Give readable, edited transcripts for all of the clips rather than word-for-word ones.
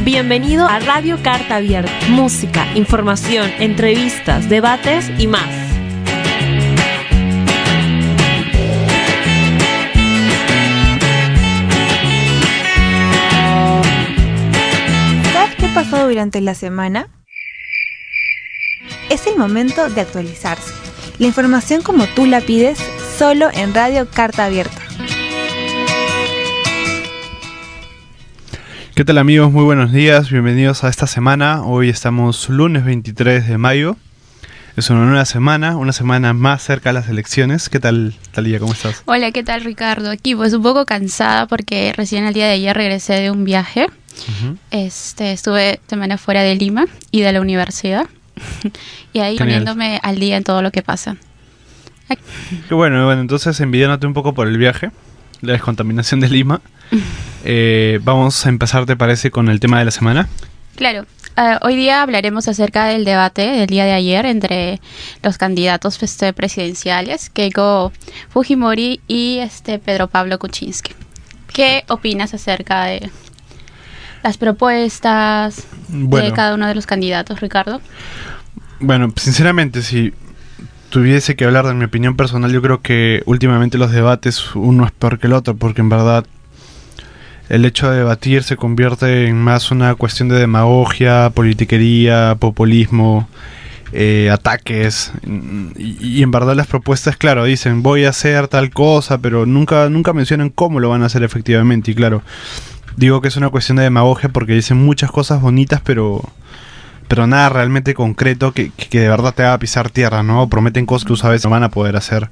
Bienvenido a Radio Carta Abierta. Música, información, entrevistas, debates y más. ¿Sabes qué pasó durante la semana? Es el momento de actualizarse. La información como tú la pides, solo en Radio Carta Abierta. ¿Qué tal amigos? Muy buenos días, bienvenidos a esta semana. Hoy estamos lunes 23 de mayo. Es una nueva semana, más cerca de las elecciones. ¿Qué tal, Talía? ¿Cómo estás? Hola, ¿qué tal, Ricardo? Aquí pues un poco cansada porque recién el día de ayer regresé de un viaje. Estuve semana fuera de Lima y de la universidad. Y ahí Genial. poniéndome al día en todo lo que pasa. Qué bueno, entonces envidiándote un poco por el viaje, la descontaminación de Lima. Vamos a empezar, ¿te parece, con el tema de la semana? Claro, hoy día hablaremos acerca del debate del día de ayer entre los candidatos presidenciales, Keiko Fujimori y Pedro Pablo Kuczynski. ¿Qué opinas acerca de las propuestas de cada uno de los candidatos, Ricardo? Bueno, sinceramente, si tuviese que hablar de mi opinión personal, yo creo que últimamente los debates uno es peor que el otro, porque en verdad el hecho de debatir se convierte en más una cuestión de demagogia, politiquería, populismo, ataques, y en verdad las propuestas, claro, dicen voy a hacer tal cosa, pero nunca mencionan cómo lo van a hacer efectivamente. Y claro, digo que es una cuestión de demagogia porque dicen muchas cosas bonitas, pero nada realmente concreto que de verdad te haga pisar tierra, ¿no? Prometen cosas que tú sabes no van a poder hacer.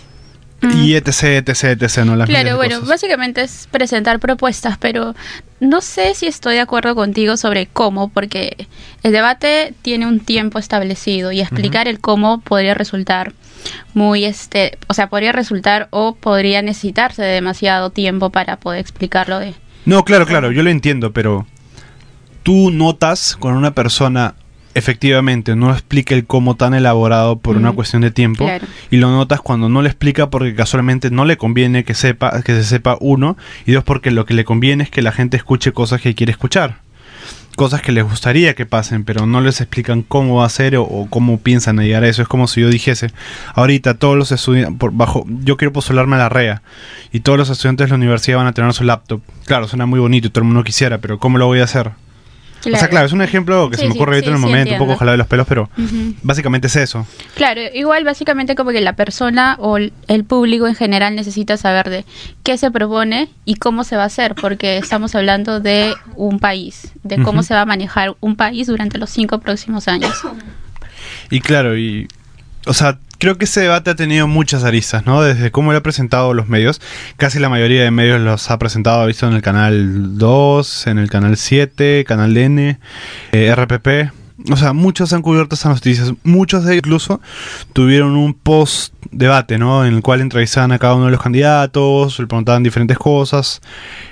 Y etc, ¿no? Las claro, miles de bueno, cosas. básicamente es presentar propuestas, pero no sé si estoy de acuerdo contigo sobre cómo, porque el debate tiene un tiempo establecido y explicar el cómo podría resultar muy, podría resultar o podría necesitarse de demasiado tiempo para poder explicarlo de... No, claro, yo lo entiendo, pero tú notas con una persona efectivamente no explica el cómo tan elaborado por una cuestión de tiempo, claro. Y lo notas cuando no le explica porque casualmente no le conviene que se sepa, uno, y dos, porque lo que le conviene es que la gente escuche cosas que quiere escuchar, cosas que les gustaría que pasen, pero no les explican cómo va a ser o cómo piensan llegar a eso. Es como si yo dijese, ahorita todos los estudiantes, yo quiero postularme a la REA, y todos los estudiantes de la universidad van a tener su laptop. Claro, suena muy bonito y todo el mundo quisiera, pero ¿cómo lo voy a hacer? Claro. O sea, claro, es un ejemplo que se me ocurre ahorita en el momento, un poco jalado de los pelos, pero básicamente es eso. Claro, igual básicamente como que la persona o el público en general necesita saber de qué se propone y cómo se va a hacer, porque estamos hablando de un país, de cómo se va a manejar un país durante los 5 próximos años. Y claro, o sea, creo que ese debate ha tenido muchas aristas, ¿no? Desde cómo lo ha presentado los medios. Casi la mayoría de medios los ha presentado, visto en el canal 2, en el canal 7, canal DN, RPP. O sea, muchos han cubierto estas noticias. Muchos de ellos incluso tuvieron un post-debate, ¿no? En el cual entrevistaban a cada uno de los candidatos, le preguntaban diferentes cosas,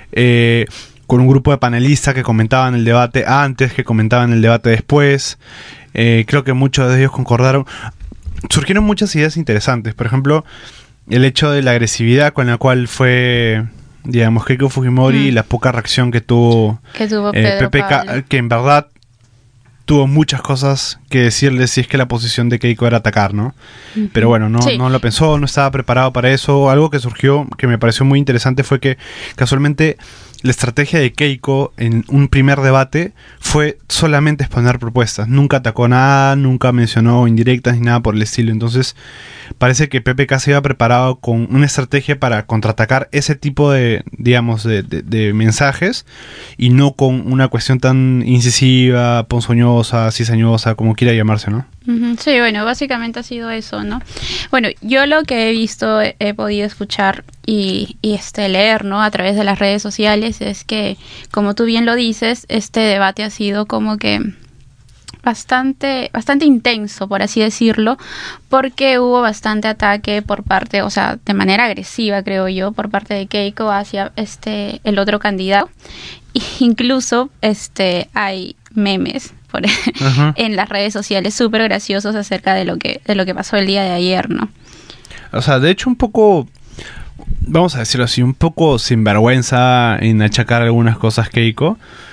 con un grupo de panelistas que comentaban el debate antes, que comentaban el debate después. Creo que muchos de ellos concordaron. Surgieron muchas ideas interesantes. Por ejemplo, el hecho de la agresividad con la cual fue, digamos, Keiko Fujimori y la poca reacción que tuvo Pedro Pablo. que en verdad tuvo muchas cosas que decirle si es que la posición de Keiko era atacar, ¿no? Pero bueno, no lo pensó, no estaba preparado para eso. Algo que surgió, que me pareció muy interesante, fue que casualmente la estrategia de Keiko en un primer debate fue solamente exponer propuestas. Nunca atacó nada, nunca mencionó indirectas ni nada por el estilo. Entonces parece que PPK se iba preparado con una estrategia para contraatacar ese tipo de, digamos, de mensajes, y no con una cuestión tan incisiva, ponzoñosa, cizañosa, como quiera llamarse, ¿no? Sí, bueno, básicamente ha sido eso, ¿no? Bueno, yo lo que he visto, he podido escuchar y leer, ¿no? A través de las redes sociales es que, como tú bien lo dices, este debate ha sido como que bastante intenso, por así decirlo, porque hubo bastante ataque por parte, o sea, de manera agresiva, creo yo, por parte de Keiko hacia el otro candidato. E incluso hay memes en las redes sociales súper graciosos acerca de lo que pasó el día de ayer, ¿no? O sea, de hecho un poco, vamos a decirlo así, un poco sinvergüenza en achacar algunas cosas Keiko,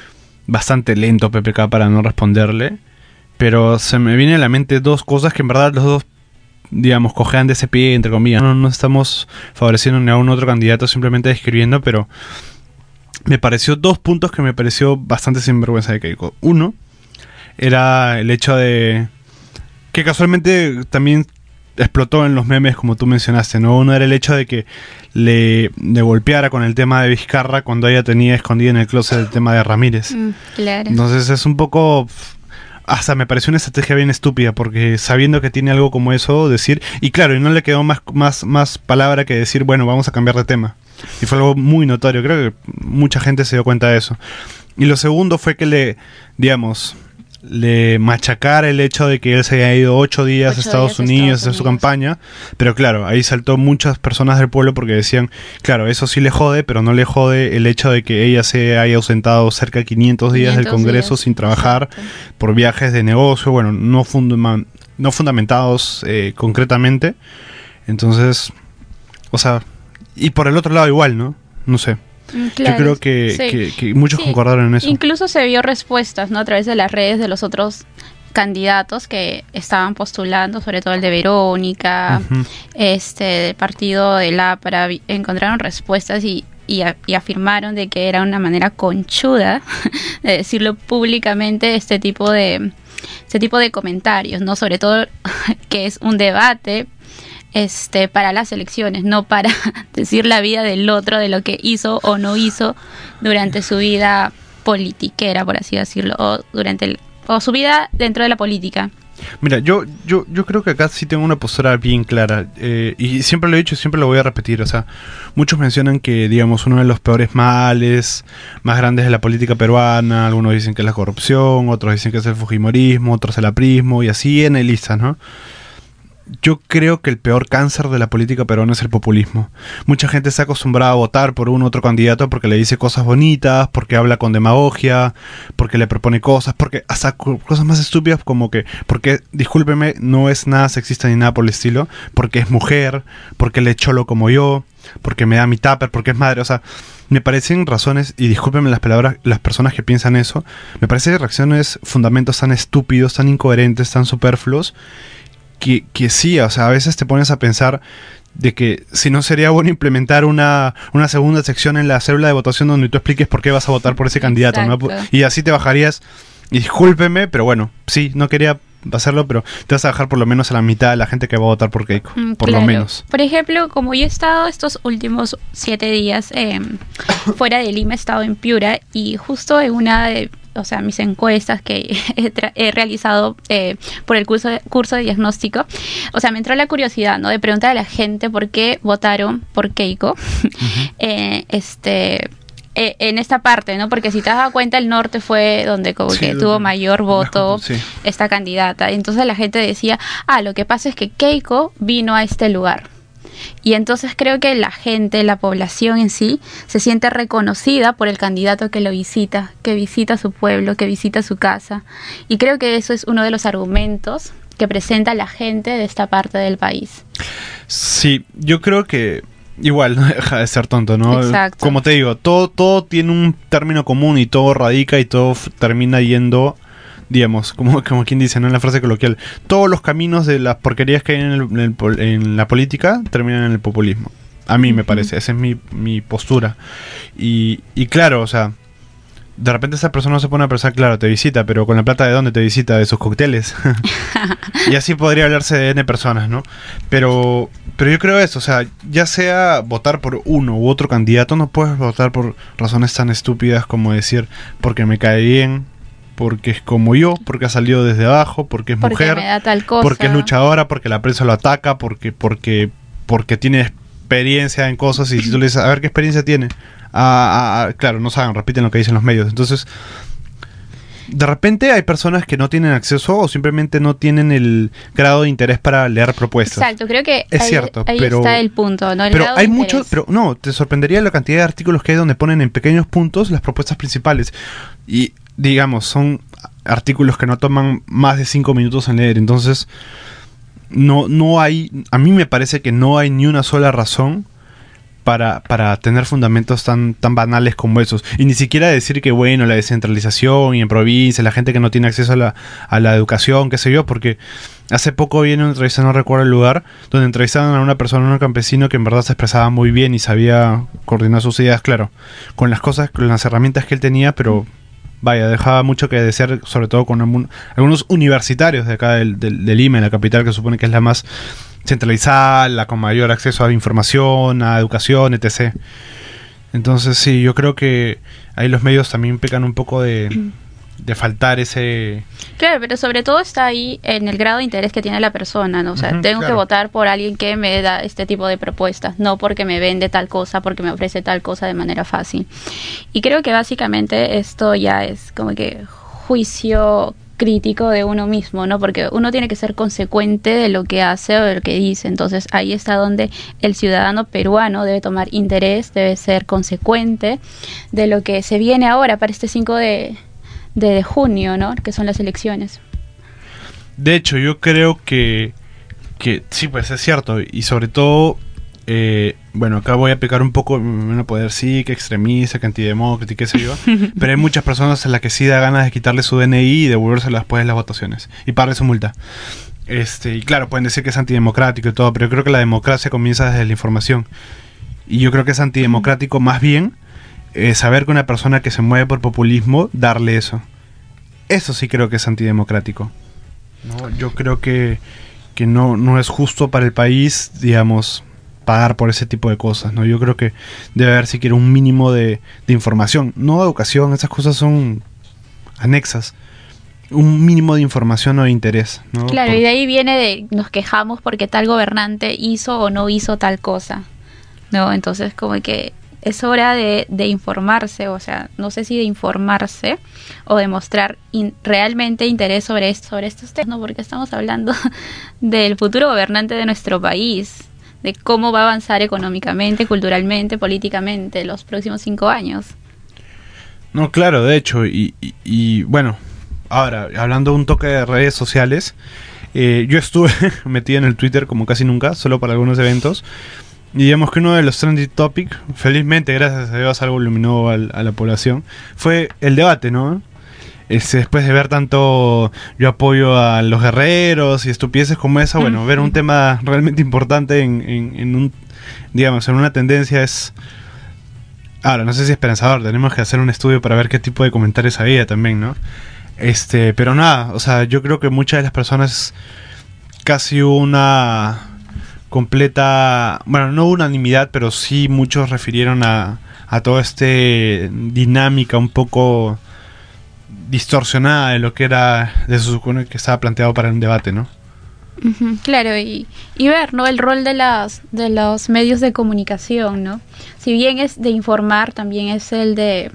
bastante lento PPK para no responderle, pero se me viene a la mente dos cosas que en verdad los dos, digamos, cojean de ese pie, entre comillas. No estamos favoreciendo ni a un otro candidato, simplemente describiendo, pero me pareció dos puntos que me pareció bastante sinvergüenza de Keiko. Uno era el hecho de que casualmente también explotó en los memes, como tú mencionaste, ¿no? Uno era el hecho de que le golpeara con el tema de Vizcarra cuando ella tenía escondido en el closet el tema de Ramírez. Claro. Entonces es un poco... Hasta me pareció una estrategia bien estúpida, porque sabiendo que tiene algo como eso, decir... Y claro, y no le quedó más palabra que decir, bueno, vamos a cambiar de tema. Y fue algo muy notorio, creo que mucha gente se dio cuenta de eso. Y lo segundo fue que le machacara el hecho de que él se haya ido 8 días a Estados Unidos a hacer su campaña, pero claro, ahí saltó muchas personas del pueblo porque decían, claro, eso sí le jode, pero no le jode el hecho de que ella se haya ausentado cerca de 500 días del Congreso sin trabajar. Exacto. Por viajes de negocio, bueno, no fundamentados concretamente. Entonces, o sea, y por el otro lado igual, ¿no? No sé. Claro, yo creo que muchos concordaron en eso. Incluso se vio respuestas, ¿no? A través de las redes de los otros candidatos que estaban postulando, sobre todo el de Verónica, del partido de Lápara, encontraron respuestas y afirmaron de que era una manera conchuda de decirlo públicamente este tipo de comentarios, ¿no? Sobre todo que es un debate para las elecciones, no para decir la vida del otro, de lo que hizo o no hizo durante su vida politiquera, por así decirlo, o su vida dentro de la política. Mira, yo creo que acá sí tengo una postura bien clara, y siempre lo he dicho y siempre lo voy a repetir. O sea, muchos mencionan que, digamos, uno de los peores males más grandes de la política peruana, algunos dicen que es la corrupción, otros dicen que es el fujimorismo, otros el aprismo, y así en el lista, ¿no? Yo creo que el peor cáncer de la política peruana es el populismo. Mucha gente está acostumbrada a votar por un otro candidato porque le dice cosas bonitas, porque habla con demagogia, porque le propone cosas, porque hasta cosas más estúpidas como que, porque, discúlpeme, no es nada sexista ni nada por el estilo, porque es mujer, porque le cholo como yo, porque me da mi tupper, porque es madre. O sea, me parecen razones, y discúlpenme las personas que piensan eso, me parecen reacciones, fundamentos tan estúpidos, tan incoherentes, tan superfluos, que sí, o sea, a veces te pones a pensar de que si no sería bueno implementar una segunda sección en la célula de votación donde tú expliques por qué vas a votar por ese candidato, ¿no? Y así te bajarías, y discúlpeme, pero bueno, sí, no quería hacerlo, pero te vas a bajar por lo menos a la mitad de la gente que va a votar por Keiko, por lo menos. Por ejemplo, como yo he estado estos últimos 7 días fuera de Lima, he estado en Piura, y justo en una de mis encuestas que he realizado por el curso de diagnóstico, me entró la curiosidad, ¿no? De preguntar a la gente por qué votaron por Keiko. En esta parte, ¿no? Porque si te has dado cuenta, el norte fue donde tuvo mayor voto esta candidata. Entonces la gente decía, lo que pasa es que Keiko vino a este lugar. Y entonces creo que la gente, la población en sí, se siente reconocida por el candidato que lo visita, que visita su pueblo, que visita su casa. Y creo que eso es uno de los argumentos que presenta la gente de esta parte del país. Sí, yo creo que igual no deja de ser tonto, ¿no? Exacto. Como te digo, todo tiene un término común y todo radica y todo termina yendo, digamos, como quien dice, ¿no? En la frase coloquial, todos los caminos de las porquerías que hay en la política terminan en el populismo. A mí me parece, esa es mi postura. Y claro, o sea, de repente esa persona no se pone a pensar, claro, te visita, pero ¿con la plata de dónde te visita? De sus cócteles. Y así podría hablarse de N personas, ¿no? Pero yo creo eso, o sea, ya sea votar por uno u otro candidato, no puedes votar por razones tan estúpidas como decir, porque me cae bien, porque es como yo, porque ha salido desde abajo, porque es mujer, me da tal cosa, porque es luchadora, porque la prensa lo ataca, porque tiene experiencia en cosas, y si tú le dices, a ver qué experiencia tiene, claro, no saben, repiten lo que dicen los medios. Entonces, de repente hay personas que no tienen acceso o simplemente no tienen el grado de interés para leer propuestas. Exacto, creo que es cierto, ahí pero está el punto, ¿no? Pero hay muchos, pero no, te sorprendería la cantidad de artículos que hay donde ponen en pequeños puntos las propuestas principales. Y digamos, son artículos que no toman más de 5 minutos en leer. Entonces, no hay, a mí me parece que no hay ni una sola razón para tener fundamentos tan banales como esos. Y ni siquiera decir que, bueno, la descentralización y en provincia, la gente que no tiene acceso a la educación, qué sé yo, porque hace poco vi una entrevista, no recuerdo el lugar, donde entrevistaban a una persona, un campesino que en verdad se expresaba muy bien y sabía coordinar sus ideas, claro, con las herramientas que él tenía, pero vaya, dejaba mucho que desear, sobre todo con algunos universitarios de acá de Lima, en la capital, que supone que es la más centralizada, la con mayor acceso a información, a educación, etc. Entonces sí, yo creo que ahí los medios también pecan un poco de faltar ese... Claro, pero sobre todo está ahí en el grado de interés que tiene la persona, ¿no? O sea, tengo que votar por alguien que me da este tipo de propuestas, no porque me vende tal cosa, porque me ofrece tal cosa de manera fácil. Y creo que básicamente esto ya es como que juicio crítico de uno mismo, ¿no? Porque uno tiene que ser consecuente de lo que hace o de lo que dice. Entonces ahí está donde el ciudadano peruano debe tomar interés, debe ser consecuente de lo que se viene ahora para este 5 de junio, ¿no? Que son las elecciones. De hecho, yo creo que sí, pues es cierto. Y sobre todo, bueno, acá voy a aplicar un poco, me van a poder sí, que extremista, que antidemócrata y qué sé yo. Pero hay muchas personas a las que sí da ganas de quitarle su DNI y devolvérselo después de las votaciones. Y pagarle su multa. Y claro, pueden decir que es antidemocrático y todo, pero yo creo que la democracia comienza desde la información. Y yo creo que es antidemocrático más bien saber que una persona que se mueve por populismo, darle eso. Eso sí creo que es antidemocrático, ¿no? Yo creo que no es justo para el país, digamos, pagar por ese tipo de cosas, ¿no? Yo creo que debe haber siquiera un mínimo de información, no de educación, esas cosas son anexas. Un mínimo de información o de interés, ¿no? Claro, y de ahí viene de nos quejamos porque tal gobernante hizo o no hizo tal cosa, ¿no? Entonces como que es hora de informarse, o sea, no sé si de informarse o de mostrar realmente interés sobre estos temas, ¿no? Porque estamos hablando del futuro gobernante de nuestro país, de cómo va a avanzar económicamente, culturalmente, políticamente los próximos 5 años. No, claro, de hecho, y bueno, ahora, hablando un toque de redes sociales, yo estuve metido en el Twitter como casi nunca, solo para algunos eventos. Y digamos que uno de los trending topics, felizmente, gracias a Dios, algo iluminó a la población, fue el debate, ¿no? Después de ver tanto yo apoyo a los guerreros y estupideces como esa, bueno, ver un tema realmente importante en un, digamos, en una tendencia es... Ahora, no sé si esperanzador, tenemos que hacer un estudio para ver qué tipo de comentarios había también, ¿no? Pero nada, o sea, yo creo que muchas de las personas, casi una completa, bueno, no unanimidad, pero sí muchos refirieron a toda dinámica un poco distorsionada de lo que era, de su que estaba planteado para un debate, ¿no? Claro, y ver, ¿no? El rol de los medios de comunicación, ¿no? Si bien es de informar, también es el de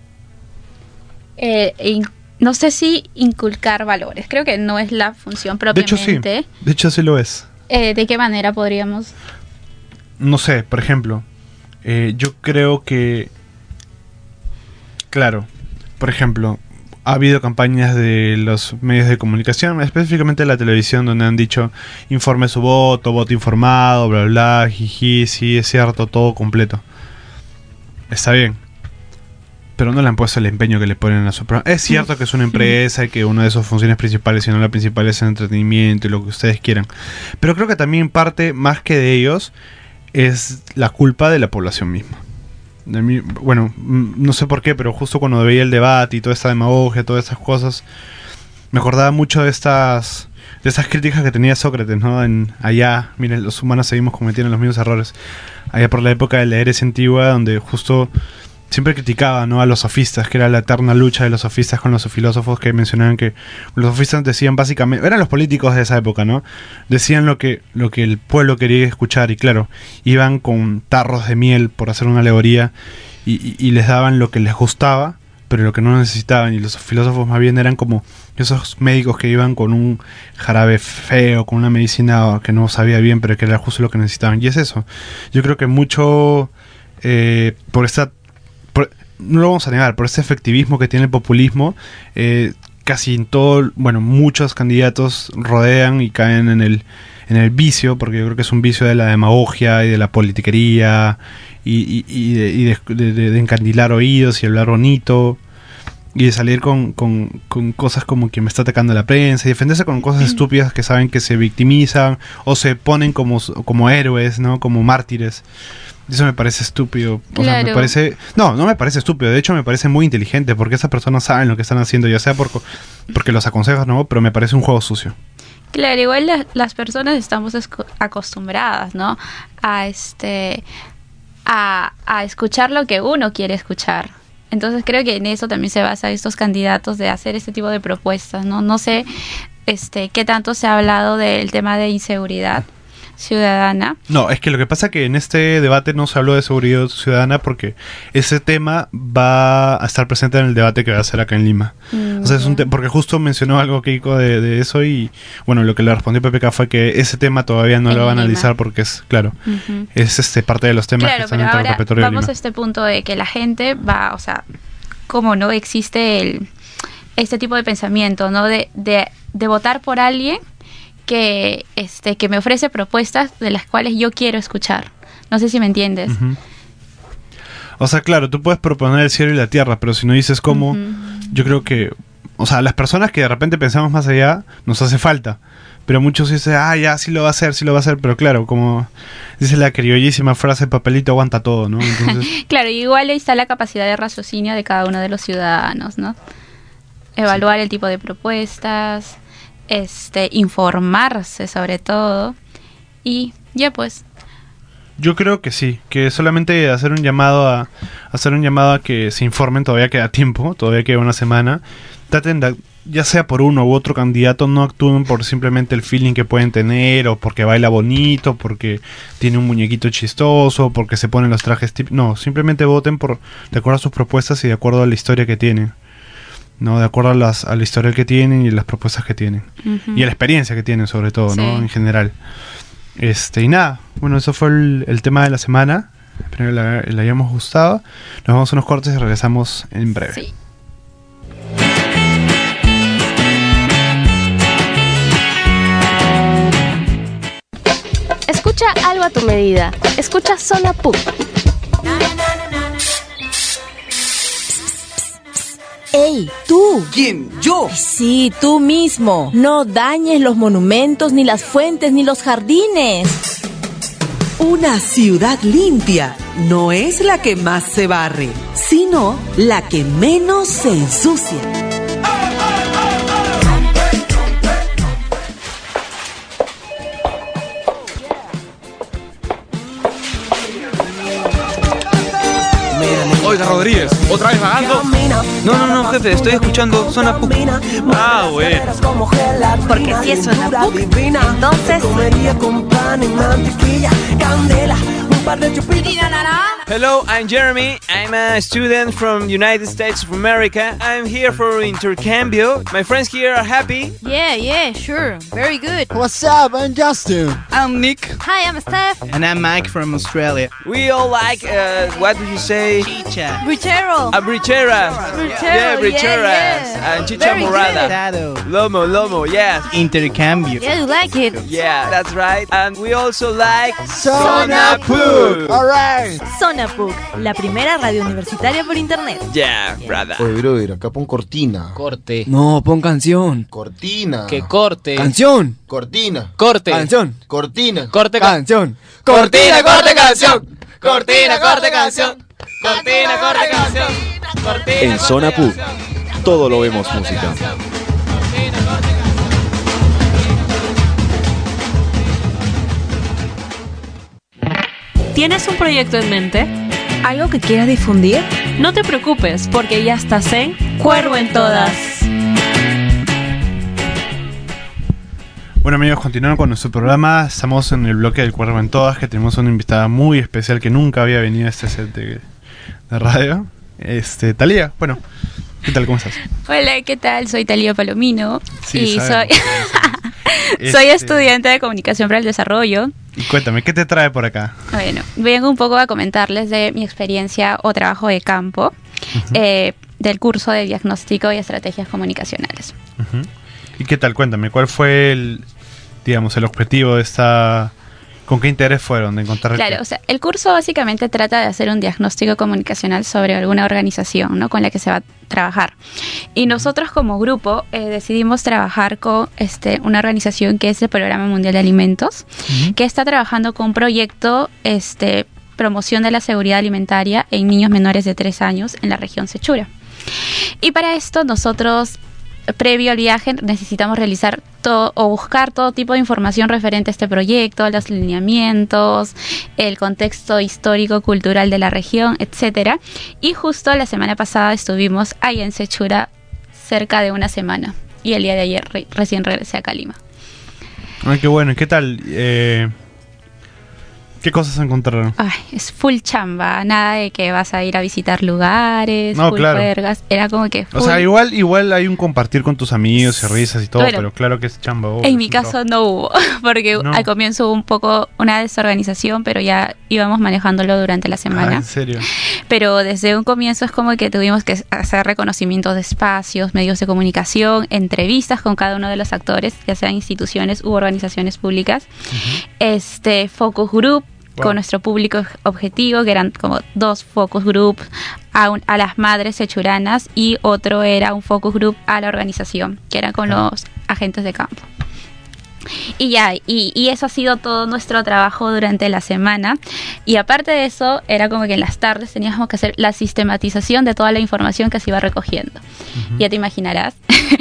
no sé si inculcar valores. Creo que no es la función propiamente. De hecho sí lo es. ¿De qué manera podríamos? No sé, por ejemplo, yo creo que, claro, por ejemplo, ha habido campañas de los medios de comunicación, específicamente de la televisión, donde han dicho, informe su voto, voto informado, bla, bla, jiji, sí, es cierto, todo completo. Está bien. Pero no le han puesto el empeño que le ponen a su programa. Es cierto que es una empresa y que una de sus funciones principales, si no la principal, es el entretenimiento y lo que ustedes quieran. Pero creo que también parte, más que de ellos, es la culpa de la población misma. Bueno, no sé por qué, pero justo cuando veía el debate y toda esta demagogia, todas estas cosas, me acordaba mucho de estas críticas que tenía Sócrates, ¿no? Allá, miren, los humanos seguimos cometiendo los mismos errores. Allá por la época de la Grecia antigua, donde justo siempre criticaba, ¿no?, a los sofistas, que era la eterna lucha de los sofistas con los filósofos, que mencionaban que los sofistas decían básicamente, eran los políticos de esa época, ¿no? Decían lo que el pueblo quería escuchar, y claro, iban con tarros de miel, por hacer una alegoría, y les daban lo que les gustaba, pero lo que no necesitaban, y los filósofos más bien eran como esos médicos que iban con un jarabe feo, con una medicina que no sabía bien, pero que era justo lo que necesitaban. Y es eso. Yo creo que mucho no lo vamos a negar, por este efectivismo que tiene el populismo, casi en todo, bueno, muchos candidatos rodean y caen en el vicio, porque yo creo que es un vicio de la demagogia y de la politiquería y de encandilar oídos y hablar bonito y de salir con cosas como que me está atacando la prensa y defenderse con cosas estúpidas que saben que se victimizan o se ponen como héroes, ¿no? Como mártires. Eso me parece estúpido. O sea, me parece... No me parece estúpido. De hecho, me parece muy inteligente porque esas personas saben lo que están haciendo, ya sea porque los aconsejas, ¿no? Pero me parece un juego sucio. Claro, igual las personas estamos acostumbradas, ¿no? A escuchar lo que uno quiere escuchar. Entonces creo que en eso también se basa estos candidatos de hacer este tipo de propuestas, ¿no? No sé qué tanto se ha hablado del tema de inseguridad ciudadana. No, es que lo que pasa es que en este debate no se habló de seguridad ciudadana porque ese tema va a estar presente en el debate que va a hacer acá en Lima. O sea, es porque justo mencionó algo Keiko de eso y bueno, lo que le respondió PPK fue que ese tema todavía no lo va a analizar porque es, claro, es parte de los temas que están en el repertorio de Lima. Vamos a este punto de que la gente va, o sea, como no existe este tipo de pensamiento, ¿no? De votar por alguien que me ofrece propuestas de las cuales yo quiero escuchar. No sé si me entiendes. O sea, claro, tú puedes proponer el cielo y la tierra, pero si no dices cómo, yo creo que, o sea, las personas que de repente pensamos más allá, nos hace falta. Pero muchos dicen, ya, sí lo va a hacer, pero claro, como dice la criollísima frase, papelito aguanta todo, ¿no? Entonces... Claro, igual ahí está la capacidad de raciocinio de cada uno de los ciudadanos, ¿no? Evaluar el tipo de propuestas, informarse sobre todo y ya pues. Yo creo que sí, que solamente hacer un llamado a que se informen, todavía queda tiempo, todavía queda una semana. Traten de, ya sea por uno u otro candidato, no actúen por simplemente el feeling que pueden tener o porque baila bonito, porque tiene un muñequito chistoso, porque se ponen los trajes típicos. No, simplemente voten de acuerdo a sus propuestas y de acuerdo a la historia que tienen. No, de acuerdo a la historial que tienen y las propuestas que tienen. Y a la experiencia que tienen, sobre todo, sí, ¿no? En general. Y nada, bueno, eso fue el tema de la semana. Espero que le hayamos gustado. Nos vamos a unos cortes y regresamos en breve. Sí. Escucha algo a tu medida. Escucha Zona PUC. ¡Ey, tú! ¿Quién? ¿Yo? Sí, tú mismo. No dañes los monumentos, ni las fuentes, ni los jardines. Una ciudad limpia no es la que más se barre, sino la que menos se ensucia. Oiga, Rodríguez, ¿otra vez vagando? No, jefe, estoy escuchando Zona PUC. Ah, bueno. Porque si es Zona PUC, entonces... Hello, I'm Jeremy. I'm a student from United States of America. I'm here for intercambio. My friends here are happy. Yeah, sure. Very good. What's up? I'm Justin. I'm Nick. Hi, I'm Steph. And I'm Mike from Australia. We all like, what do you say? Chicha. Brichero. Bricheras. Yeah, bricheras. Yeah. And chicha morada. Lomo, yes. Intercambio. Yeah, you like it. Yeah, that's right. And we also like Zona PUC. All right. Zona PUC, la primera radio universitaria por internet. Yeah, brother. Oye, brother, acá pon cortina. Corte. No, pon canción. Cortina. Que corte. Canción. Cortina. Corte. Canción. Cortina. Corte. Canción. Cortina, corte, canción. Cortina, corte, canción. Cortina, corte, canción. Cortina, en Zona PUC, todo lo vemos música. ¿Tienes un proyecto en mente? ¿Algo que quieras difundir? No te preocupes, porque ya estás en Cuervo en Todas. Bueno, amigos, continuando con nuestro programa, estamos en el bloque del Cuervo en Todas, que tenemos una invitada muy especial que nunca había venido a este set de radio. Talía, bueno, ¿qué tal? ¿Cómo estás? Hola, ¿qué tal? Soy Talía Palomino sí, y soy estudiante de Comunicación para el Desarrollo. Y cuéntame, ¿qué te trae por acá? Bueno, vengo un poco a comentarles de mi experiencia o trabajo de campo del curso de Diagnóstico y Estrategias Comunicacionales. Ujú. ¿Y qué tal? Cuéntame, ¿cuál fue el objetivo de esta... ¿Con qué interés fueron de encontrar? Claro, o sea, el curso básicamente trata de hacer un diagnóstico comunicacional sobre alguna organización, ¿no?, con la que se va a trabajar. Y nosotros como grupo decidimos trabajar con una organización que es el Programa Mundial de Alimentos, que está trabajando con un proyecto promoción de la seguridad alimentaria en niños menores de 3 años en la región Sechura. Y para esto nosotros, previo al viaje, necesitamos realizar o buscar todo tipo de información referente a este proyecto, los lineamientos, el contexto histórico, cultural de la región, etcétera. Y justo la semana pasada estuvimos ahí en Sechura cerca de una semana. Y el día de ayer recién regresé a Calima. Ay, qué bueno. ¿Y qué tal? ¿Qué cosas encontraron? Ay, es full chamba, nada de que vas a ir a visitar lugares, No, full claro. juergas, era como que full. O sea, igual hay un compartir con tus amigos y risas y todo, Bueno, pero claro que es chamba. obvio, En es mi un caso trabajo. no hubo, porque No. al comienzo hubo un poco una desorganización, pero ya íbamos manejándolo durante la Ah, semana. ¿en serio? Pero desde un comienzo es como que tuvimos que hacer reconocimientos de espacios, medios de comunicación, entrevistas con cada uno de los actores, ya sean instituciones u organizaciones públicas, focus group, Wow. con nuestro público objetivo, que eran como 2 focus group a las madres sechuranas y otro era un focus group a la organización, que eran con los agentes de campo. Y ya, y eso ha sido todo nuestro trabajo durante la semana. Y aparte de eso, era como que en las tardes teníamos que hacer la sistematización de toda la información que se iba recogiendo. Ya te imaginarás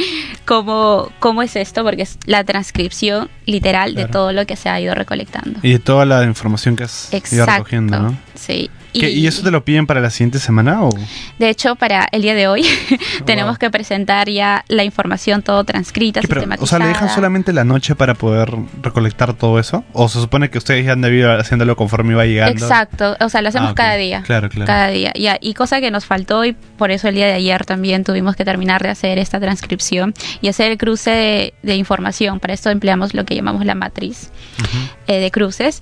cómo es esto, porque es la transcripción literal de Claro. todo lo que se ha ido recolectando. Y de toda la información que has ido Exacto. recogiendo, ¿no? Sí. ¿Y eso te lo piden para la siguiente semana o...? De hecho, para el día de hoy tenemos que presentar ya la información todo transcrita, ¿Qué, pero, sistematizada. o sea, ¿le dejan solamente la noche para poder recolectar todo eso? ¿O se supone que ustedes ya han debido haciéndolo conforme iba llegando? Exacto, o sea, lo hacemos ok. cada día. Claro. Cada día. Y cosa que nos faltó, y por eso el día de ayer también tuvimos que terminar de hacer esta transcripción y hacer el cruce de información. Para esto empleamos lo que llamamos la matriz de cruces.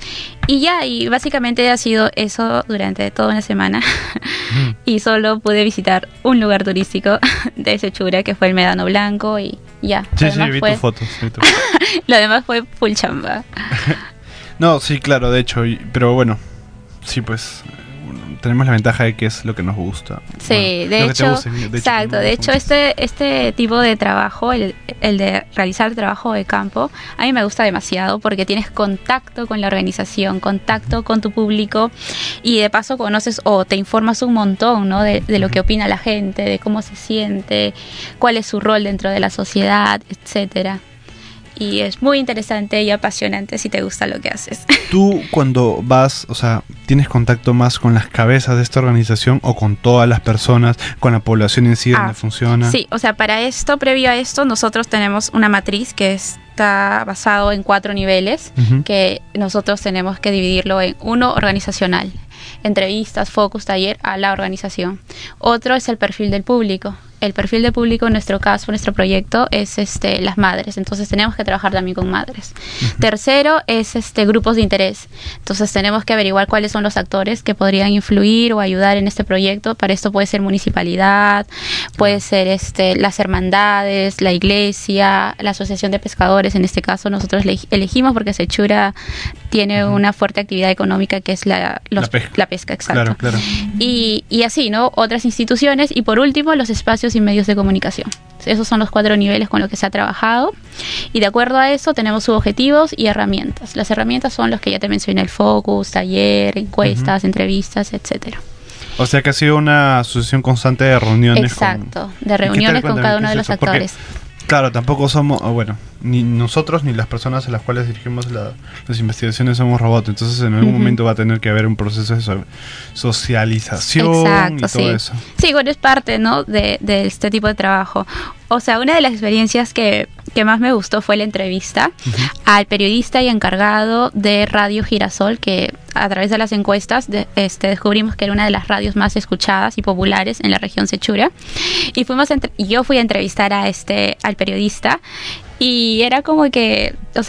Y básicamente ha sido eso durante toda una semana. Y solo pude visitar un lugar turístico de Sechura, que fue el Médano Blanco, y ya. Sí, Lo demás vi fue- tus fotos. Lo demás fue full chamba. No, sí, claro, de hecho, pero bueno, sí, pues tenemos la ventaja de que es lo que nos gusta. Sí, Bueno, de lo que te hecho, guste, de exacto. De hecho, este tipo de trabajo, el de realizar trabajo de campo, a mí me gusta demasiado porque tienes contacto con la organización, contacto con tu público y de paso conoces o te informas un montón, ¿no? De lo que opina la gente, de cómo se siente, cuál es su rol dentro de la sociedad, etcétera. Y es muy interesante y apasionante si te gusta lo que haces. Tú cuando vas, o sea, ¿tienes contacto más con las cabezas de esta organización o con todas las personas, con la población en sí, donde funciona? Sí, o sea, para esto, previo a esto, nosotros tenemos una matriz que está basado en 4 niveles, que nosotros tenemos que dividirlo en 1 organizacional, entrevistas, focus, taller a la organización. Otro es el perfil del público. El perfil de público en nuestro caso, nuestro proyecto, es las madres. Entonces tenemos que trabajar también con madres. Tercero es grupos de interés. Entonces tenemos que averiguar cuáles son los actores que podrían influir o ayudar en este proyecto. Para esto puede ser municipalidad, puede ser las hermandades, la iglesia, la asociación de pescadores. En este caso nosotros elegimos porque Sechura tiene una fuerte actividad económica que es la pesca, exacto. Claro. Y así, ¿no? Otras instituciones. Y por último, los espacios y medios de comunicación. Esos son los 4 niveles con los que se ha trabajado. Y de acuerdo a eso tenemos subobjetivos y herramientas. Las herramientas son los que ya te mencioné: el focus, taller, encuestas, entrevistas, etcétera. O sea que ha sido una asociación constante de reuniones. Exacto, de ¿Y qué tal? reuniones con Cuéntame, cada ¿qué uno es de los eso? Porque, actores. claro, tampoco somos, bueno, ni nosotros ni las personas a las cuales dirigimos las investigaciones somos robots, entonces en algún momento va a tener que haber un proceso de socialización. Exacto, y todo sí. eso. Sí, bueno, es parte, ¿no? de este tipo de trabajo. O sea, una de las experiencias que más me gustó fue la entrevista al periodista y encargado de Radio Girasol, que a través de las encuestas descubrimos que era una de las radios más escuchadas y populares en la región Sechura. Y yo fui a entrevistar al periodista y era como que, o sea,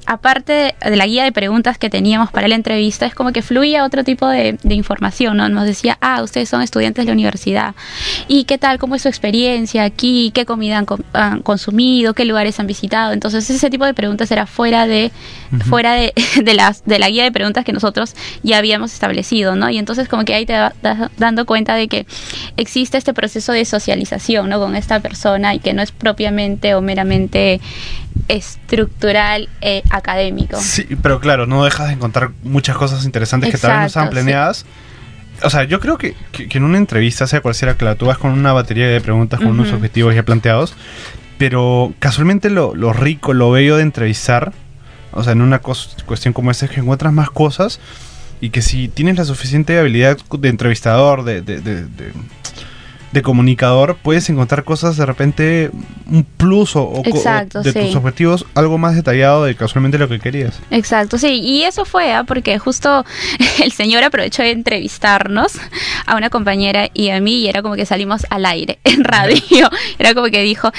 aparte de la guía de preguntas que teníamos para la entrevista, es como que fluía otro tipo de información, ¿no? Nos decía, ustedes son estudiantes de la universidad, ¿y qué tal? ¿Cómo es su experiencia aquí? ¿Qué comida han consumido? ¿Qué lugares han visitado? Entonces ese tipo de preguntas era fuera de la guía de preguntas que nosotros ya habíamos establecido, ¿no? Y entonces como que ahí te vas dando cuenta de que existe este proceso de socialización, ¿no? Con esta persona, y que no es propiamente o meramente estructural académico. Sí, pero claro, no dejas de encontrar muchas cosas interesantes que tal vez no estaban planeadas. Sí. O sea, yo creo que en una entrevista, sea cual sea, claro, tú vas con una batería de preguntas, con unos objetivos ya planteados, pero casualmente lo rico, lo bello de entrevistar, o sea, en una cuestión como esta, es que encuentras más cosas, y que si tienes la suficiente habilidad de entrevistador, de comunicador, puedes encontrar cosas de repente, un plus Exacto, de tus objetivos, algo más detallado de casualmente lo que querías. Exacto, sí, y eso fue porque justo el señor aprovechó de entrevistarnos a una compañera y a mí, y era como que salimos al aire en radio. Era como que dijo,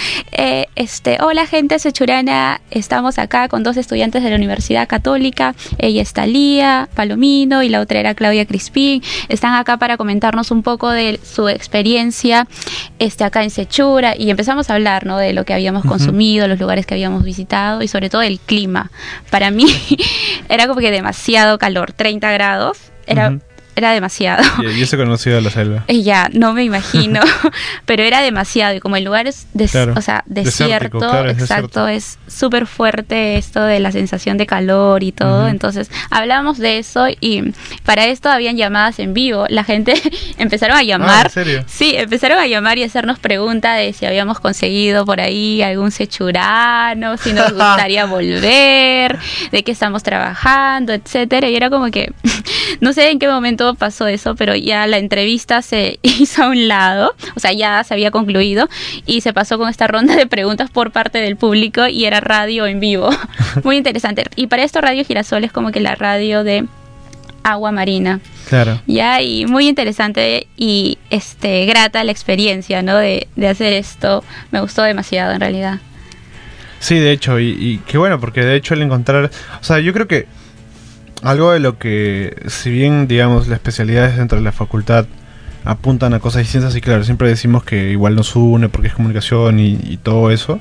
hola gente sechurana, estamos acá con 2 estudiantes de la Universidad Católica, ella es Talía Palomino y la otra era Claudia Crispín, están acá para comentarnos un poco de su experiencia acá en Sechura, y empezamos a hablar, ¿no? De lo que habíamos consumido, los lugares que habíamos visitado, y sobre todo el clima. Para mí era como que demasiado calor, 30 grados, era demasiado. Yo soy conocido de la selva. Ya, no me imagino, pero era demasiado, y como el lugar es desierto, claro, exacto, es súper fuerte esto de la sensación de calor y todo. Entonces hablábamos de eso, y para esto habían llamadas en vivo. La gente empezaron a llamar. ¿En serio? Sí, empezaron a llamar y hacernos preguntas de si habíamos conseguido por ahí algún sechurano, si nos gustaría volver, de qué estamos trabajando, etcétera. Y era como que no sé en qué momento pasó eso, pero ya la entrevista se hizo a un lado, o sea, ya se había concluido, y se pasó con esta ronda de preguntas por parte del público, y era radio en vivo. Muy interesante. Y para esto Radio Girasol es como que la radio de agua marina. Claro. Ya, y muy interesante y grata la experiencia, ¿no? De hacer esto. Me gustó demasiado en realidad. Sí, de hecho, y qué bueno, porque de hecho el encontrar, o sea, yo creo que algo de lo que, si bien, digamos, las especialidades dentro de la facultad apuntan a cosas distintas, y claro, siempre decimos que igual nos une porque es comunicación y todo eso,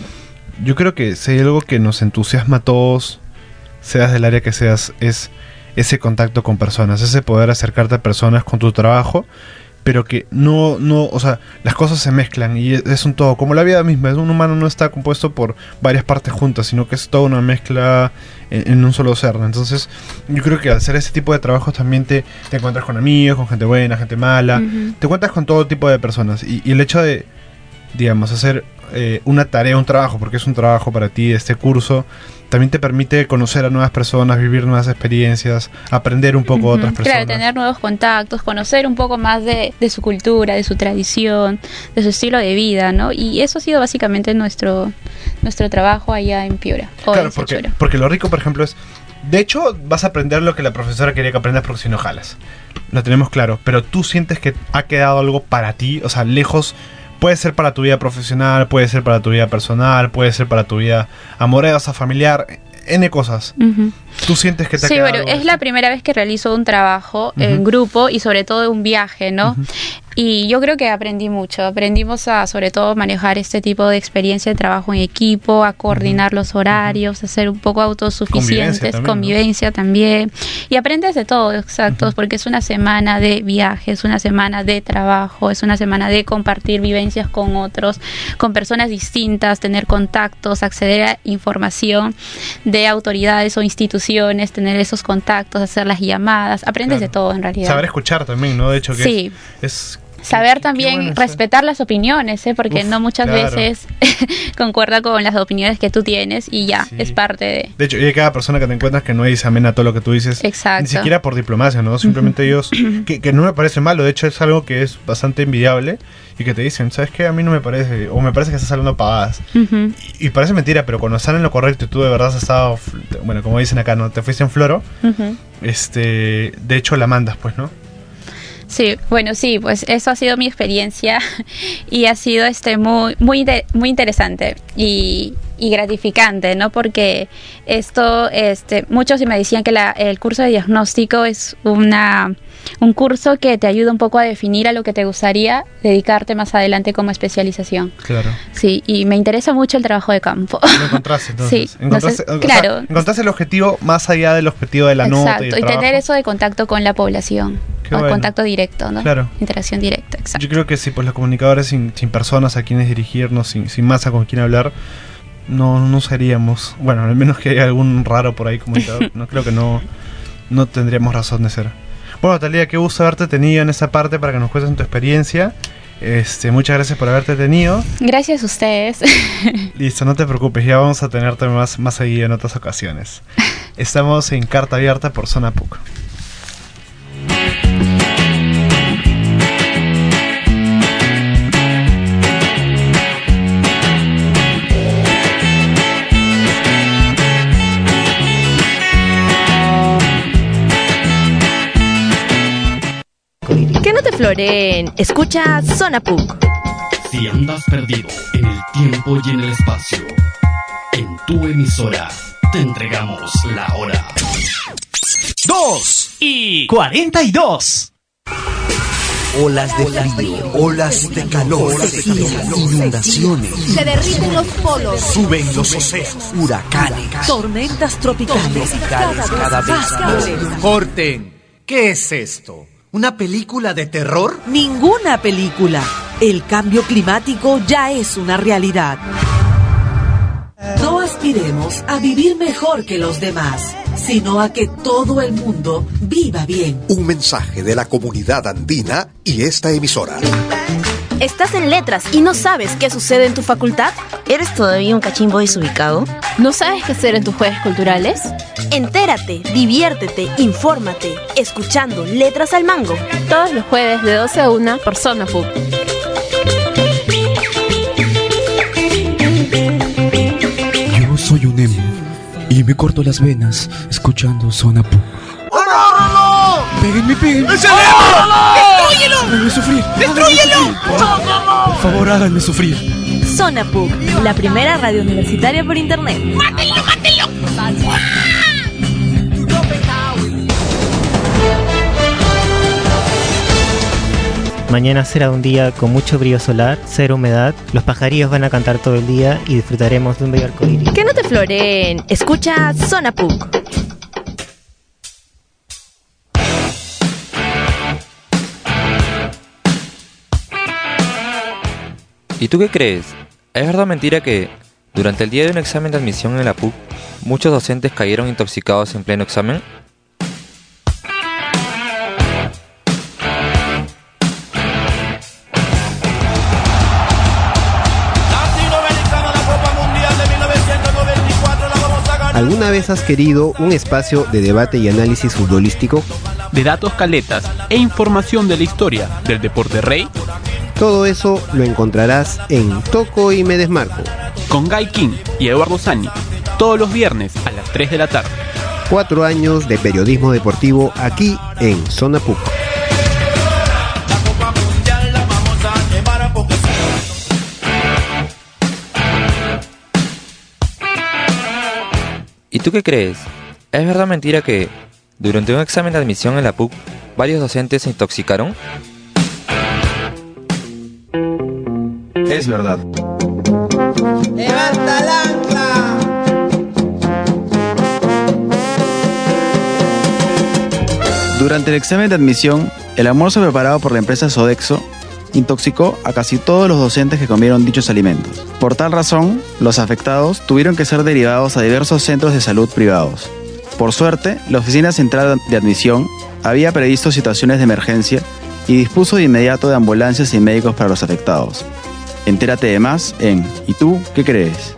yo creo que si hay algo que nos entusiasma a todos, seas del área que seas, es ese contacto con personas, ese poder acercarte a personas con tu trabajo, pero que no, o sea, las cosas se mezclan y es un todo, como la vida misma. Un humano no está compuesto por varias partes juntas, sino que es toda una mezcla en un solo ser, ¿no? Entonces yo creo que al hacer ese tipo de trabajos también te encuentras con amigos, con gente buena, gente mala, te encuentras con todo tipo de personas, y el hecho de, digamos, hacer una tarea, un trabajo, porque es un trabajo para ti, este curso, también te permite conocer a nuevas personas, vivir nuevas experiencias, aprender un poco de otras personas. Claro, tener nuevos contactos, conocer un poco más de su cultura, de su tradición, de su estilo de vida, ¿no? Y eso ha sido básicamente nuestro trabajo allá en Piura. Claro, porque lo rico, por ejemplo, es... De hecho, vas a aprender lo que la profesora quería que aprendas, porque si no jalas. Lo tenemos claro. Pero tú sientes que ha quedado algo para ti, o sea, lejos... Puede ser para tu vida profesional, puede ser para tu vida personal, puede ser para tu vida amorosa, familiar, N cosas. ¿Tú sientes que te ha quedado? Sí, bueno, es la primera vez que realizo un trabajo en grupo, y sobre todo un viaje, ¿no? Y yo creo que aprendí mucho. Aprendimos a, sobre todo, manejar este tipo de experiencia de trabajo en equipo, a coordinar los horarios, a ser un poco autosuficientes, convivencia también. Y aprendes de todo, exacto, porque es una semana de viaje, es una semana de trabajo, es una semana de compartir vivencias con otros, con personas distintas, tener contactos, acceder a información de autoridades o instituciones, tener esos contactos, hacer las llamadas. Aprendes de todo, en realidad. Saber escuchar también, ¿no? De hecho, que sí. es saber también respetar las opiniones, porque no muchas veces concuerda con las opiniones que tú tienes, y ya, es parte de... De hecho, y hay cada persona que te encuentras que no dice amén a todo lo que tú dices. Exacto. Ni siquiera por diplomacia, ¿no? Simplemente ellos, que no me parece malo, de hecho es algo que es bastante envidiable, y que te dicen, ¿sabes qué? A mí no me parece, o me parece que estás hablando pavadas. Y parece mentira, pero cuando están en lo correcto y tú de verdad has estado, bueno, como dicen acá, ¿no? Te fuiste en floro, de hecho la mandas, pues, ¿no? Sí, bueno, sí, pues eso ha sido mi experiencia y ha sido muy interesante, y y gratificante, ¿no? Porque esto, muchos me decían que el curso de diagnóstico es un curso que te ayuda un poco a definir a lo que te gustaría dedicarte más adelante como especialización. Claro. Sí, y me interesa mucho el trabajo de campo. Lo encontraste entonces. Sí, Claro. Encontraste el objetivo más allá del objetivo de la nota y el trabajo. Tener eso de contacto con la población. Qué bueno. Contacto directo, ¿no? Claro. Interacción directa, exacto. Yo creo que sí, pues los comunicadores sin personas a quienes dirigirnos, sin masa con quien hablar, no seríamos, bueno, al menos que haya algún raro por ahí comunicador, no creo que no tendríamos razón de ser. Bueno, Thalía, qué gusto haberte tenido en esta parte para que nos cuentes tu experiencia. Muchas gracias por haberte tenido. Gracias a ustedes. Listo, no te preocupes, ya vamos a tenerte más seguido en otras ocasiones. Estamos en Carta Abierta por Zona PUC. Que no te floreen, escucha Zona PUC. Si andas perdido en el tiempo y en el espacio, en tu emisora te entregamos la hora. 2:42. Olas de frío, olas de calor, inundaciones. Se derriten los polos. Suben los océanos, huracanes, tormentas tropicales cada vez más. Corten, ¿qué es esto? ¿Una película de terror? Ninguna película. El cambio climático ya es una realidad. No aspiremos a vivir mejor que los demás, sino a que todo el mundo viva bien. Un mensaje de la comunidad andina y esta emisora. ¿Estás en letras y no sabes qué sucede en tu facultad? ¿Eres todavía un cachimbo desubicado? ¿No sabes qué hacer en tus jueves culturales? Entérate, diviértete, infórmate, escuchando Letras al Mango. Todos los jueves de 12 a 1 por Zona PUC. Yo soy un emo y me corto las venas escuchando Zona PUC. Péguenme. ¡Es el emo! ¡Destrúyelo! ¡Háganme sufrir! ¡Destrúyelo! Por favor, háganme sufrir. Zona PUC, la primera radio universitaria por internet. ¡Mátenlo! Mañana será un día con mucho brillo solar, cero humedad, los pajarillos van a cantar todo el día y disfrutaremos de un bello arcoíris. Que no te floreen, escucha Zona PUC. ¿Y tú qué crees? ¿Es verdad o mentira que, durante el día de un examen de admisión en la PUC, muchos docentes cayeron intoxicados en pleno examen? ¿Alguna vez has querido un espacio de debate y análisis futbolístico? De datos caletas e información de la historia del deporte rey. Todo eso lo encontrarás en Toco y Me Desmarco. Con Guy King y Eduardo Sani, todos los viernes a las 3 de la tarde. 4 años de periodismo deportivo aquí en Zona PUC. ¿Y tú qué crees? ¿Es verdad o mentira que, durante un examen de admisión en la PUC, varios docentes se intoxicaron? Es verdad. ¡Levanta el ancla! Durante el examen de admisión, el almuerzo preparado por la empresa Sodexo intoxicó a casi todos los docentes que comieron dichos alimentos. Por tal razón, los afectados tuvieron que ser derivados a diversos centros de salud privados. Por suerte, la Oficina Central de Admisión había previsto situaciones de emergencia y dispuso de inmediato de ambulancias y médicos para los afectados. Entérate de más en ¿Y tú qué crees?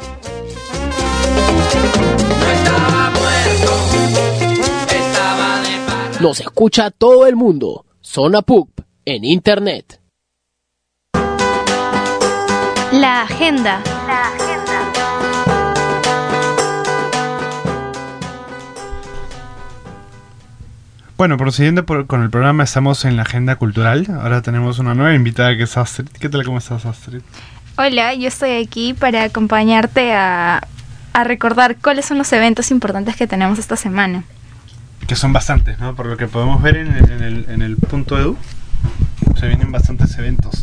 Nos escucha todo el mundo. Zona PUC en internet. La agenda. Bueno, prosiguiendo con el programa, estamos en la agenda cultural. Ahora tenemos una nueva invitada que es Astrid. ¿Qué tal? ¿Cómo estás, Astrid? Hola, yo estoy aquí para acompañarte a recordar cuáles son los eventos importantes que tenemos esta semana. Que son bastantes, ¿no? Por lo que podemos ver en el punto edu, se vienen bastantes eventos.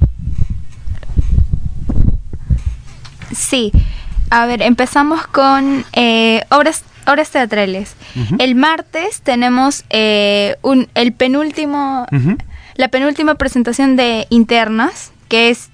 Sí, a ver, empezamos con obras teatrales. El martes tenemos la penúltima presentación de Internas, que es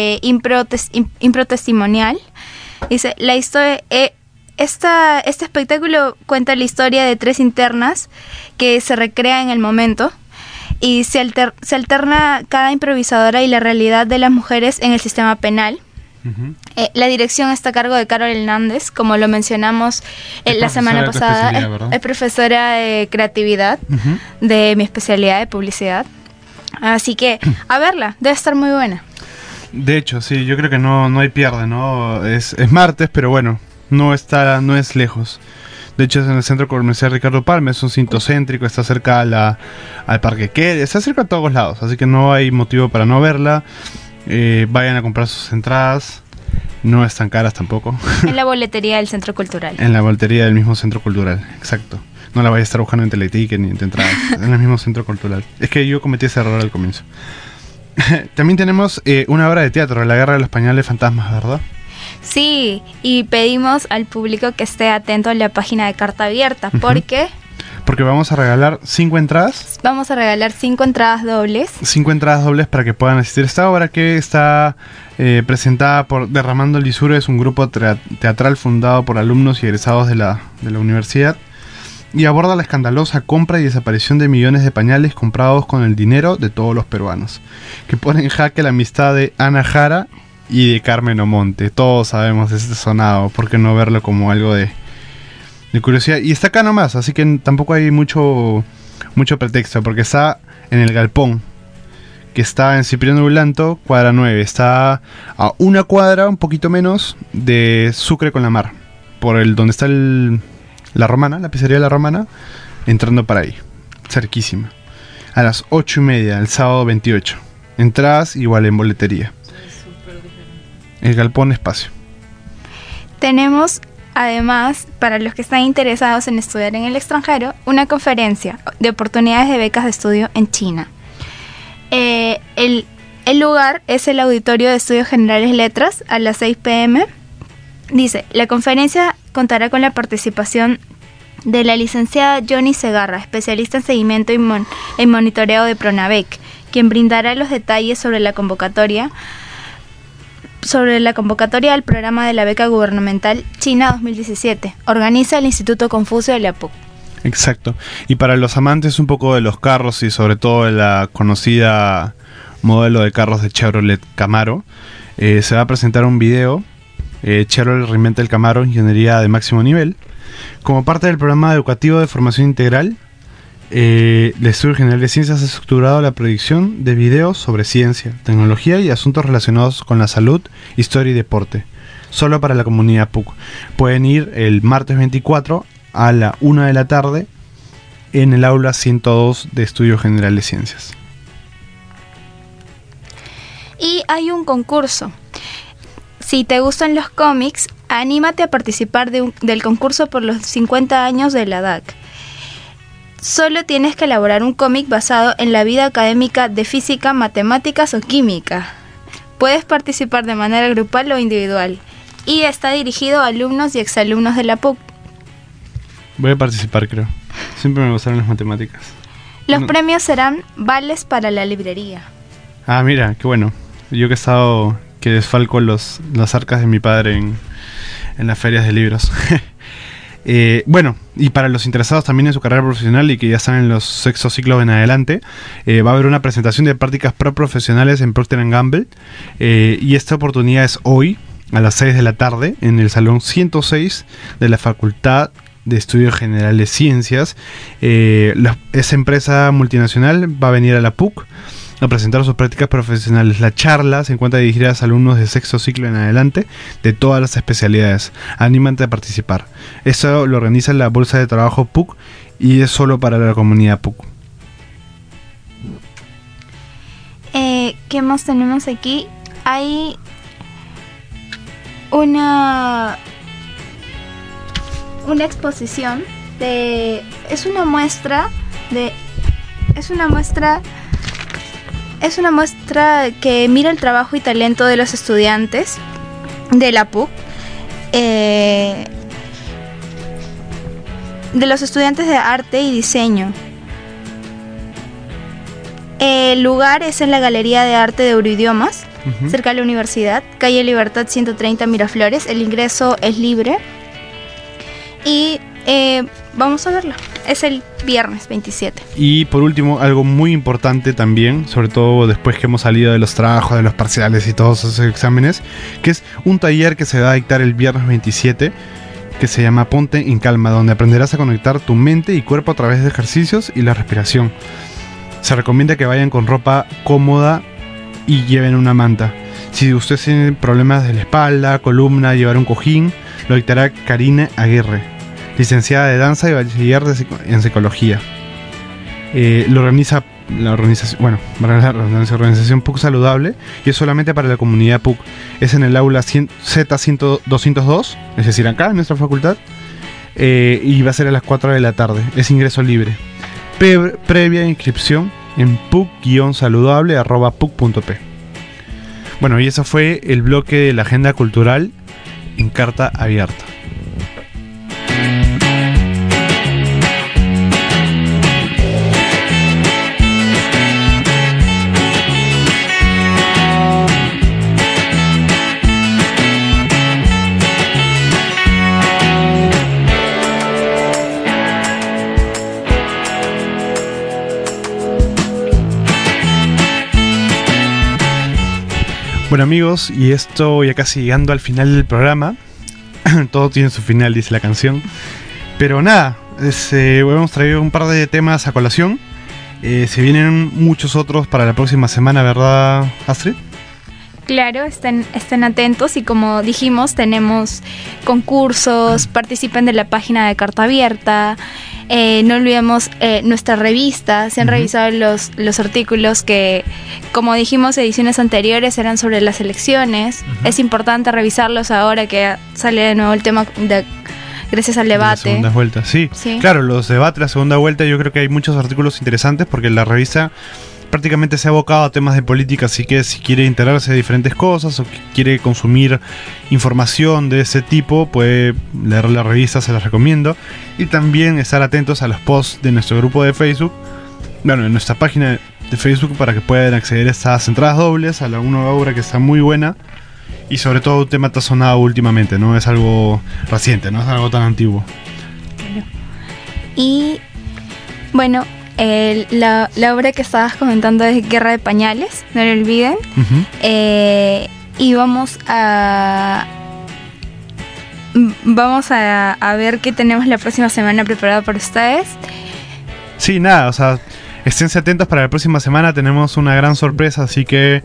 impro testimonial. Dice, la historia, este espectáculo cuenta la historia de 3 internas que se recrea en el momento y se alterna cada improvisadora y la realidad de las mujeres en el sistema penal. La dirección está a cargo de Carol Hernández, como lo mencionamos la semana pasada. Es profesora de creatividad de mi especialidad de publicidad. Así que, a verla, debe estar muy buena. De hecho, sí, yo creo que no hay pierde, ¿no? Es martes, pero bueno, no es lejos. De hecho, es en el Centro Comercial Ricardo Palma, es un cinto céntrico, está cerca al Parque Quer, está cerca a todos lados, así que no hay motivo para no verla. Vayan a comprar sus entradas, no están caras tampoco. En la boletería del Centro Cultural. En la boletería del mismo Centro Cultural, exacto. No la vaya a estar buscando en Teleticket ni en entradas, en el mismo Centro Cultural. Es que yo cometí ese error al comienzo. También tenemos una obra de teatro, La Guerra de los Pañales Fantasmas, ¿verdad? Sí, y pedimos al público que esté atento a la página de Carta Abierta, porque vamos a regalar 5 entradas. Vamos a regalar 5 entradas dobles. 5 entradas dobles para que puedan asistir a esta obra, que está presentada por Derramando Lisura. Es un grupo teatral fundado por alumnos y egresados de la universidad, y aborda la escandalosa compra y desaparición de millones de pañales comprados con el dinero de todos los peruanos, que pone en jaque la amistad de Ana Jara y de Carmen Omonte. Todos sabemos de este sonado, ¿por qué no verlo como algo de curiosidad? Y está acá nomás, así que tampoco hay mucho pretexto, porque está en el Galpón, que está en Cipriano Bulanto, cuadra 9. Está a una cuadra, un poquito menos, de Sucre con la Mar, por donde está la Romana, la pizzería de La Romana, entrando para ahí, cerquísima. A las 8:30, el sábado 28. Entradas igual en boletería. El Galpón Espacio. Tenemos, además, para los que están interesados en estudiar en el extranjero, una conferencia de oportunidades de becas de estudio en China. El lugar es el Auditorio de Estudios Generales Letras a las 6 p.m. Dice, la conferencia contará con la participación de la licenciada Johnny Segarra, especialista en seguimiento y monitoreo de Pronavec, quien brindará los detalles sobre la convocatoria al programa de la beca gubernamental China 2017. Organiza el Instituto Confucio de la PUC. Exacto. Y para los amantes un poco de los carros y sobre todo de la conocida modelo de carros de Chevrolet Camaro, se va a presentar un video. Chevrolet reinventa el Camaro, ingeniería de máximo nivel, como parte del programa educativo de formación integral. El Estudio General de Ciencias ha estructurado la proyección de videos sobre ciencia, tecnología y asuntos relacionados con la salud, historia y deporte, solo para la comunidad PUC. Pueden ir el martes 24 a la 1 de la tarde en el aula 102 de Estudio General de Ciencias. Y hay un concurso. Si te gustan los cómics, anímate a participar del concurso por los 50 años de la DAC. Solo tienes que elaborar un cómic basado en la vida académica de física, matemáticas o química. Puedes participar de manera grupal o individual. Y está dirigido a alumnos y exalumnos de la PUC. Voy a participar, creo. Siempre me gustaron las matemáticas. Los premios serán vales para la librería. Ah, mira, qué bueno. Yo que desfalco las arcas de mi padre en las ferias de libros. Bueno, y para los interesados también en su carrera profesional y que ya están en los sextos ciclos en adelante, va a haber una presentación de prácticas profesionales en Procter & Gamble, y esta oportunidad es hoy a las 6 de la tarde en el salón 106 de la Facultad de Estudios Generales de Ciencias. Esa empresa multinacional va a venir a la PUC a presentar sus prácticas profesionales. La charla se encuentra dirigida a alumnos de sexto ciclo en adelante de todas las especialidades. Anímate a participar. Esto lo organiza la Bolsa de Trabajo PUC y es solo para la comunidad PUC. ¿Qué más tenemos aquí? Hay una exposición es una muestra que mira el trabajo y talento de los estudiantes de la PUC, de los estudiantes de arte y diseño. El lugar es en la Galería de Arte de Euroidiomas, cerca de la universidad, calle Libertad 130 Miraflores. El ingreso es libre y vamos a verlo. Es el viernes 27. Y por último, algo muy importante también, sobre todo después que hemos salido de los trabajos, de los parciales y todos esos exámenes, que es un taller que se va a dictar el viernes 27, que se llama Ponte en Calma, donde aprenderás a conectar tu mente y cuerpo a través de ejercicios y la respiración. Se recomienda que vayan con ropa cómoda y lleven una manta. Si usted tiene problemas de la espalda, columna, llevar un cojín, lo dictará Karina Aguirre, licenciada de danza y bachiller en psicología. Lo organiza la organización PUC Saludable y es solamente para la comunidad PUC. Es en el aula Z202, es decir, acá en nuestra facultad, y va a ser a las 4 de la tarde. Es ingreso libre. Previa inscripción en puc-saludable@puc.p. Bueno, y eso fue el bloque de la agenda cultural en carta abierta. Bueno amigos, y esto ya casi llegando al final del programa. Todo tiene su final, dice la canción. Pero nada, hemos traído un par de temas a colación. Se vienen muchos otros para la próxima semana, ¿verdad, Astrid? Claro, estén atentos y como dijimos, tenemos concursos, participen de la página de Carta Abierta. No olvidemos nuestra revista. Se han revisado los artículos que, como dijimos, ediciones anteriores eran sobre las elecciones. Es importante revisarlos ahora que sale de nuevo el tema gracias al debate. La segunda vuelta, sí. Claro, los debates, la segunda vuelta, yo creo que hay muchos artículos interesantes porque la revista prácticamente se ha abocado a temas de política, así que si quiere enterarse de diferentes cosas o quiere consumir información de ese tipo, puede leer la revista, se las recomiendo. Y también estar atentos a los posts de nuestro grupo de Facebook, bueno, en nuestra página de Facebook, para que puedan acceder a estas entradas dobles, a la nueva obra que está muy buena. Y sobre todo un tema que ha sonado últimamente, no es algo reciente, no es algo tan antiguo. Y bueno, la obra que estabas comentando es Guerra de Pañales, no lo olviden. Y vamos a ver qué tenemos la próxima semana preparada para ustedes. Sí, nada, o sea, esténse atentos para la próxima semana, tenemos una gran sorpresa, así que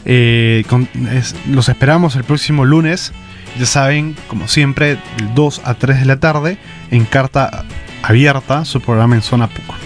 los esperamos el próximo lunes. Ya saben, como siempre, de 2 a 3 de la tarde, en Carta Abierta, su programa en Zona PUC.